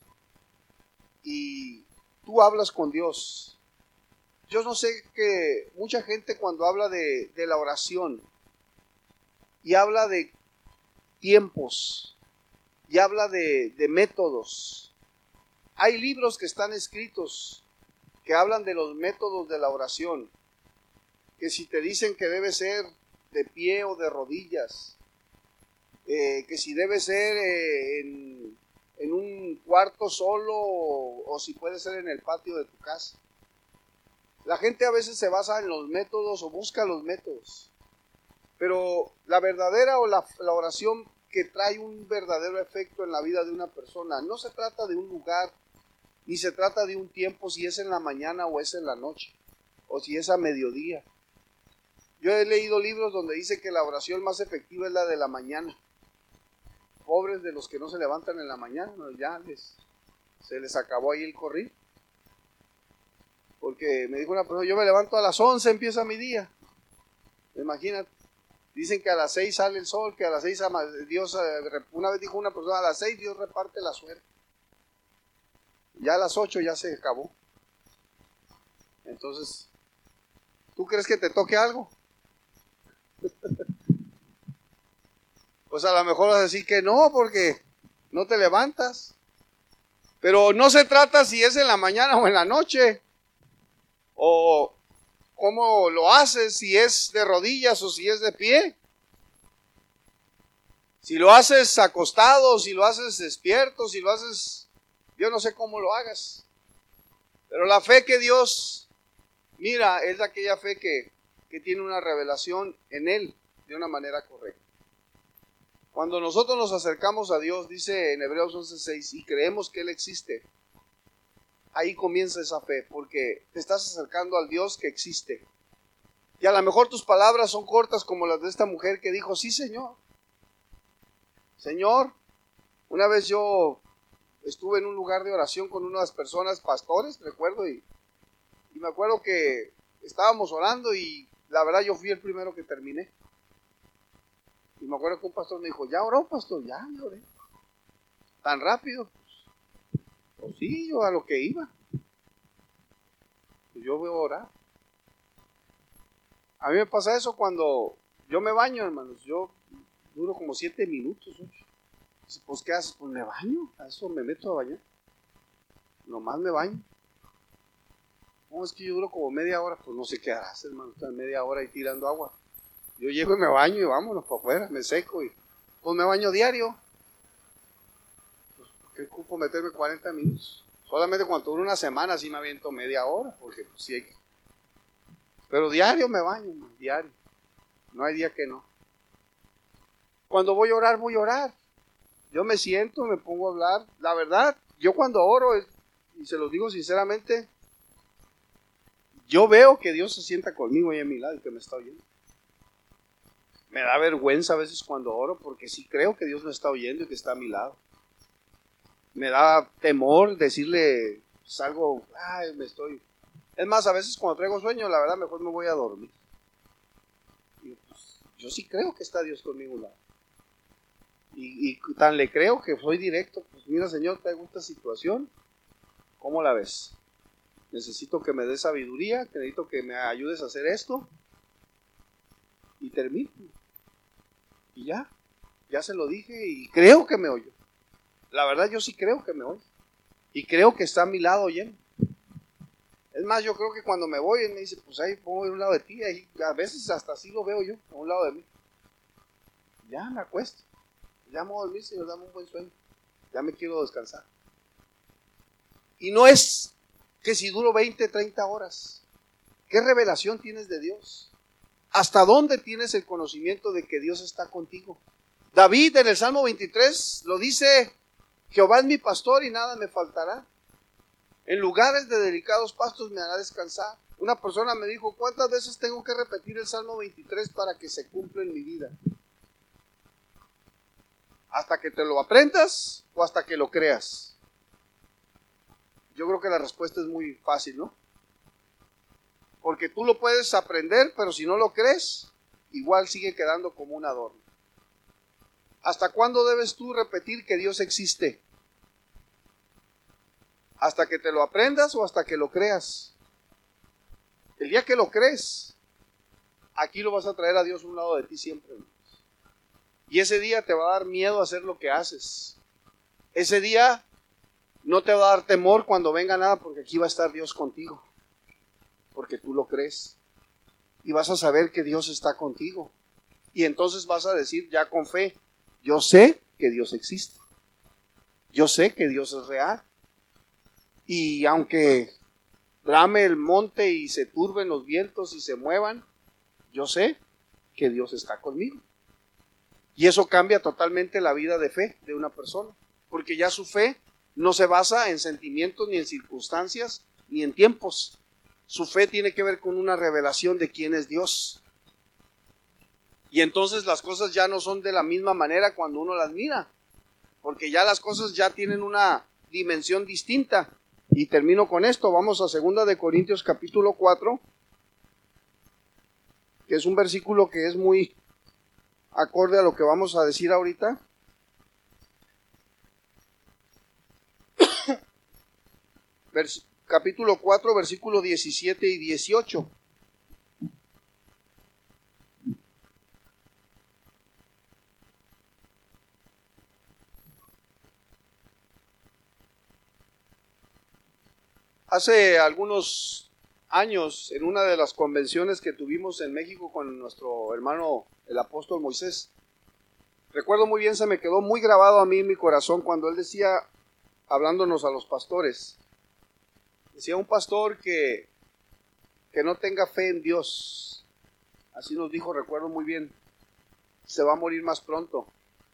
y tú hablas con Dios, yo no sé que mucha gente cuando habla de, de la oración y habla de tiempos y habla de, de métodos, hay libros que están escritos que hablan de los métodos de la oración, que si te dicen que debe ser de pie o de rodillas, eh, que si debe ser eh, en, en un cuarto solo o, o si puede ser en el patio de tu casa. La gente a veces se basa en los métodos o busca los métodos, pero la verdadera o la, la oración que trae un verdadero efecto en la vida de una persona, no se trata de un lugar, ni se trata de un tiempo, si es en la mañana o es en la noche, o si es a mediodía. Yo he leído libros donde dice que la oración más efectiva es la de la mañana. Pobres de los que no se levantan en la mañana, ya les, se les acabó ahí el corrido. Porque me dijo una persona, yo me levanto a las once, empieza mi día. Imagínate. Dicen que a las seis sale el sol, que a las seis Dios, una vez dijo una persona, a las seis Dios reparte la suerte. Ya a las ocho ya se acabó. Entonces, ¿tú crees que te toque algo? Pues a lo mejor vas a decir que no, porque no te levantas. Pero no se trata si es en la mañana o en la noche, o cómo lo haces, si es de rodillas o si es de pie. Si lo haces acostado, si lo haces despierto, si lo haces, yo no sé cómo lo hagas. Pero la fe que Dios mira es aquella fe que, que tiene una revelación en Él de una manera correcta. Cuando nosotros nos acercamos a Dios, dice en Hebreos once seis, y creemos que Él existe, ahí comienza esa fe, porque te estás acercando al Dios que existe. Y a lo mejor tus palabras son cortas como las de esta mujer que dijo, sí Señor. Señor, una vez yo estuve en un lugar de oración con unas personas, pastores, recuerdo, y, y me acuerdo que estábamos orando y la verdad yo fui el primero que terminé. Y me acuerdo que un pastor me dijo, ¿ya oró, pastor? Ya, ya oré. ¿Tan rápido? Pues, pues sí, yo a lo que iba. Pues yo voy a orar. A mí me pasa eso cuando yo me baño, hermanos. Yo duro como siete minutos, ocho. Pues, ¿qué haces? Pues me baño. A eso me meto a bañar. Nomás me baño. No, es que yo duro como media hora. Pues no sé qué harás, hermano. Está media hora ahí tirando agua. Yo llego y me baño y vámonos para afuera, me seco y pues me baño diario. Pues, ¿por qué ocupo meterme cuarenta minutos? Solamente cuando dura una semana sí me aviento media hora, porque pues sí hay que... Pero diario me baño, man, diario. No hay día que no. Cuando voy a orar, voy a orar. Yo me siento, me pongo a hablar. La verdad, yo cuando oro, y se los digo sinceramente, yo veo que Dios se sienta conmigo ahí a mi lado y que me está oyendo. Me da vergüenza a veces cuando oro porque sí creo que Dios me está oyendo y que está a mi lado. Me da temor decirle pues, algo, ay, me estoy... Es más, a veces cuando traigo sueño, la verdad mejor me voy a dormir. Y, pues, yo sí creo que está Dios conmigo a un lado. Y, y tan le creo que soy directo. Pues mira, Señor, traigo esta situación. ¿Cómo la ves? Necesito que me des sabiduría, que necesito que me ayudes a hacer esto. Y termino. Y ya, ya se lo dije y creo que me oyó. La verdad yo sí creo que me oye. Y creo que está a mi lado oyendo. Es más, yo creo que cuando me voy, él me dice, pues ahí pongo a un lado de ti. Ahí, a veces hasta así lo veo yo, a un lado de mí. Ya me acuesto. Ya me voy a dormir, Señor, dame un buen sueño. Ya me quiero descansar. Y no es que si duro veinte, treinta horas. ¿Qué revelación tienes de Dios? ¿Hasta dónde tienes el conocimiento de que Dios está contigo? David en el Salmo veintitrés lo dice, Jehová es mi pastor y nada me faltará. En lugares de delicados pastos me hará descansar. Una persona me dijo, ¿cuántas veces tengo que repetir el Salmo veintitrés para que se cumpla en mi vida? ¿Hasta que te lo aprendas o hasta que lo creas? Yo creo que la respuesta es muy fácil, ¿no? Porque tú lo puedes aprender, pero si no lo crees, igual sigue quedando como un adorno. ¿Hasta cuándo debes tú repetir que Dios existe? ¿Hasta que te lo aprendas o hasta que lo creas? El día que lo crees, aquí lo vas a traer a Dios a un lado de ti siempre. Y ese día te va a dar miedo a hacer lo que haces. Ese día no te va a dar temor cuando venga nada, porque aquí va a estar Dios contigo. Porque tú lo crees. Y vas a saber que Dios está contigo. Y entonces vas a decir ya con fe, yo sé que Dios existe. Yo sé que Dios es real. Y aunque brame el monte y se turben los vientos y se muevan, yo sé que Dios está conmigo. Y eso cambia totalmente la vida de fe de una persona. Porque ya su fe no se basa en sentimientos, ni en circunstancias, ni en tiempos. Su fe tiene que ver con una revelación de quién es Dios. Y entonces las cosas ya no son de la misma manera cuando uno las mira. Porque ya las cosas ya tienen una dimensión distinta. Y termino con esto. Vamos a segunda de Corintios capítulo cuatro. Que es un versículo que es muy acorde a lo que vamos a decir ahorita. Vers- capítulo cuatro, versículo diecisiete y dieciocho. Hace algunos años, en una de las convenciones que tuvimos en México con nuestro hermano el apóstol Moisés, recuerdo muy bien, se me quedó muy grabado a mí en mi corazón cuando él decía, hablándonos a los pastores, decía un pastor que, que no tenga fe en Dios, así nos dijo, recuerdo muy bien, se va a morir más pronto,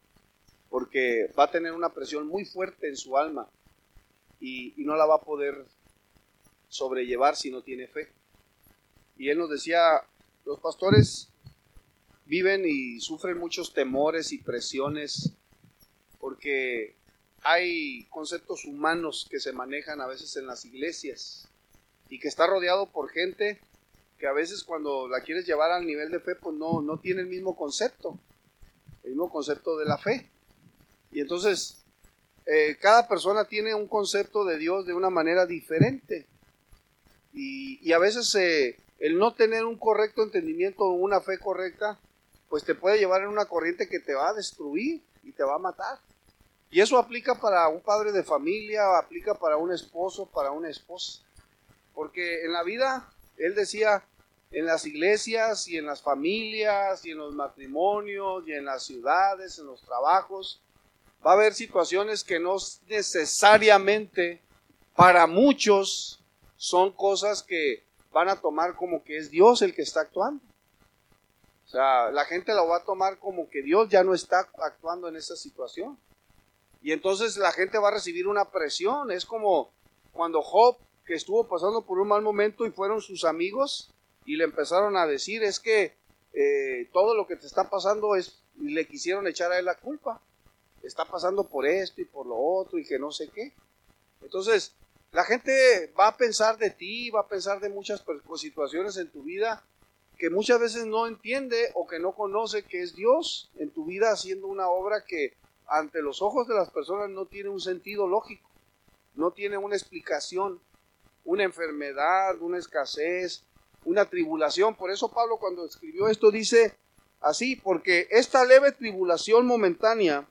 porque va a tener una presión muy fuerte en su alma y, y no la va a poder sobrellevar si no tiene fe. Y él nos decía, los pastores viven y sufren muchos temores y presiones porque hay conceptos humanos que se manejan a veces en las iglesias y que está rodeado por gente que a veces cuando la quieres llevar al nivel de fe pues no, no tiene el mismo concepto, el mismo concepto de la fe. Y entonces eh, cada persona tiene un concepto de Dios de una manera diferente. Y, y a veces eh, el no tener un correcto entendimiento o una fe correcta, pues te puede llevar en una corriente que te va a destruir y te va a matar. Y eso aplica para un padre de familia, aplica para un esposo, para una esposa. Porque en la vida, él decía, en las iglesias y en las familias y en los matrimonios y en las ciudades, en los trabajos, va a haber situaciones que no necesariamente para muchos son cosas que van a tomar como que es Dios el que está actuando. O sea, la gente lo va a tomar como que Dios ya no está actuando en esa situación. Y entonces la gente va a recibir una presión. Es como cuando Job, que estuvo pasando por un mal momento y fueron sus amigos y le empezaron a decir, es que eh, todo lo que te está pasando es, y le quisieron echar a él la culpa. Está pasando por esto y por lo otro y que no sé qué. Entonces, la gente va a pensar de ti, va a pensar de muchas situaciones en tu vida que muchas veces no entiende o que no conoce que es Dios en tu vida haciendo una obra que ante los ojos de las personas no tiene un sentido lógico, no tiene una explicación, una enfermedad, una escasez, una tribulación. Por eso Pablo cuando escribió esto dice así, porque esta leve tribulación momentánea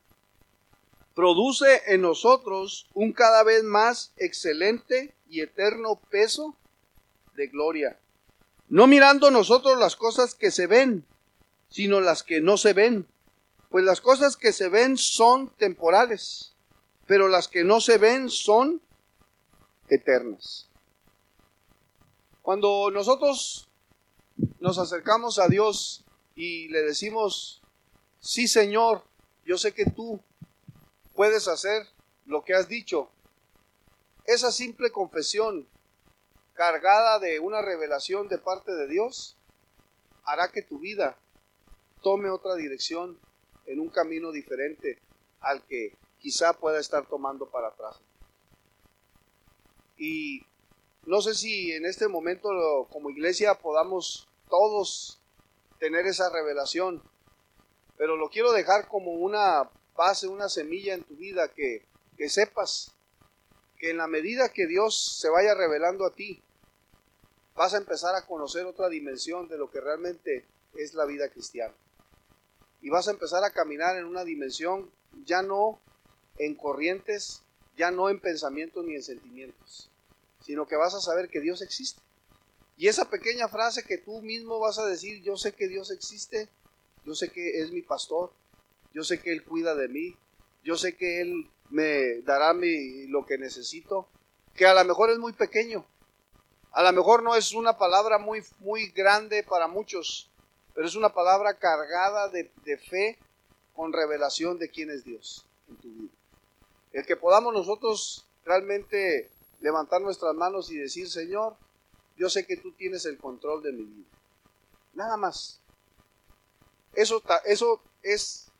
produce en nosotros un cada vez más excelente y eterno peso de gloria. No mirando nosotros las cosas que se ven, sino las que no se ven. Pues las cosas que se ven son temporales, pero las que no se ven son eternas. Cuando nosotros nos acercamos a Dios y le decimos, sí Señor, yo sé que tú puedes hacer lo que has dicho. Esa simple confesión cargada de una revelación de parte de Dios, hará que tu vida tome otra dirección en un camino diferente al que quizá pueda estar tomando para atrás. Y no sé si en este momento como iglesia podamos todos tener esa revelación, pero lo quiero dejar como una base, una semilla en tu vida, que, que sepas que en la medida que Dios se vaya revelando a ti, vas a empezar a conocer otra dimensión de lo que realmente es la vida cristiana. Y vas a empezar a caminar en una dimensión ya no en corrientes, ya no en pensamientos ni en sentimientos, sino que vas a saber que Dios existe. Y esa pequeña frase que tú mismo vas a decir, yo sé que Dios existe, yo sé que es mi pastor, yo sé que Él cuida de mí, yo sé que Él me dará mi, lo que necesito, que a lo mejor es muy pequeño, a lo mejor no es una palabra muy, muy grande para muchos, pero es una palabra cargada de, de fe con revelación de quién es Dios en tu vida. El que podamos nosotros realmente levantar nuestras manos y decir, Señor, yo sé que tú tienes el control de mi vida. Nada más. Eso, eso es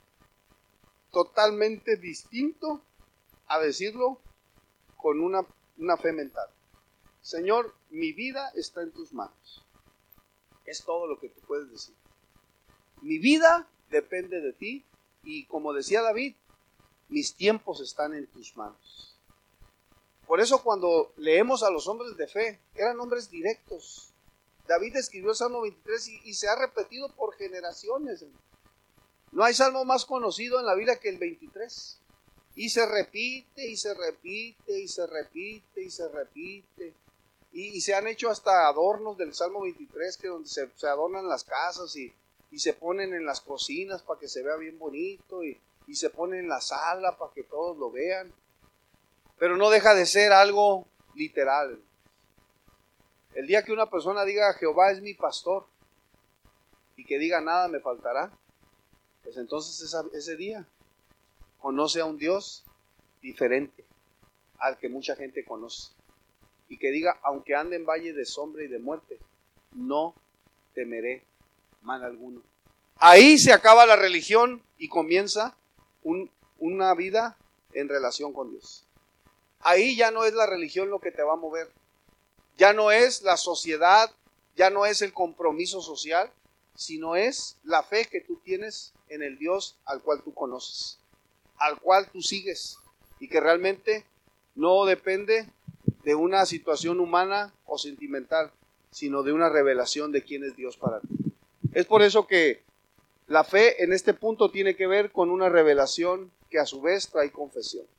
totalmente distinto a decirlo con una, una fe mental. Señor, mi vida está en tus manos. Es todo lo que tú puedes decir. Mi vida depende de ti y, como decía David, mis tiempos están en tus manos. Por eso cuando leemos a los hombres de fe, eran hombres directos. David escribió el Salmo veintitrés y, y se ha repetido por generaciones. No hay salmo más conocido en la Biblia que el veintitrés. Y se repite, y se repite, y se repite, y se repite. Y, y se han hecho hasta adornos del Salmo veintitrés, que donde se, se adornan las casas y, y se ponen en las cocinas para que se vea bien bonito, y, y se ponen en la sala para que todos lo vean. Pero no deja de ser algo literal. El día que una persona diga, Jehová es mi pastor, y que diga, nada me faltará, pues entonces esa, ese día conoce a un Dios diferente al que mucha gente conoce. Y que diga, aunque ande en valle de sombra y de muerte, no temeré mal alguno. Ahí se acaba la religión y comienza un, una vida en relación con Dios. Ahí ya no es la religión lo que te va a mover. Ya no es la sociedad, ya no es el compromiso social, sino es la fe que tú tienes en el Dios al cual tú conoces, al cual tú sigues, y que realmente no depende de una situación humana o sentimental, sino de una revelación de quién es Dios para ti. Es por eso que la fe en este punto tiene que ver con una revelación que a su vez trae confesión.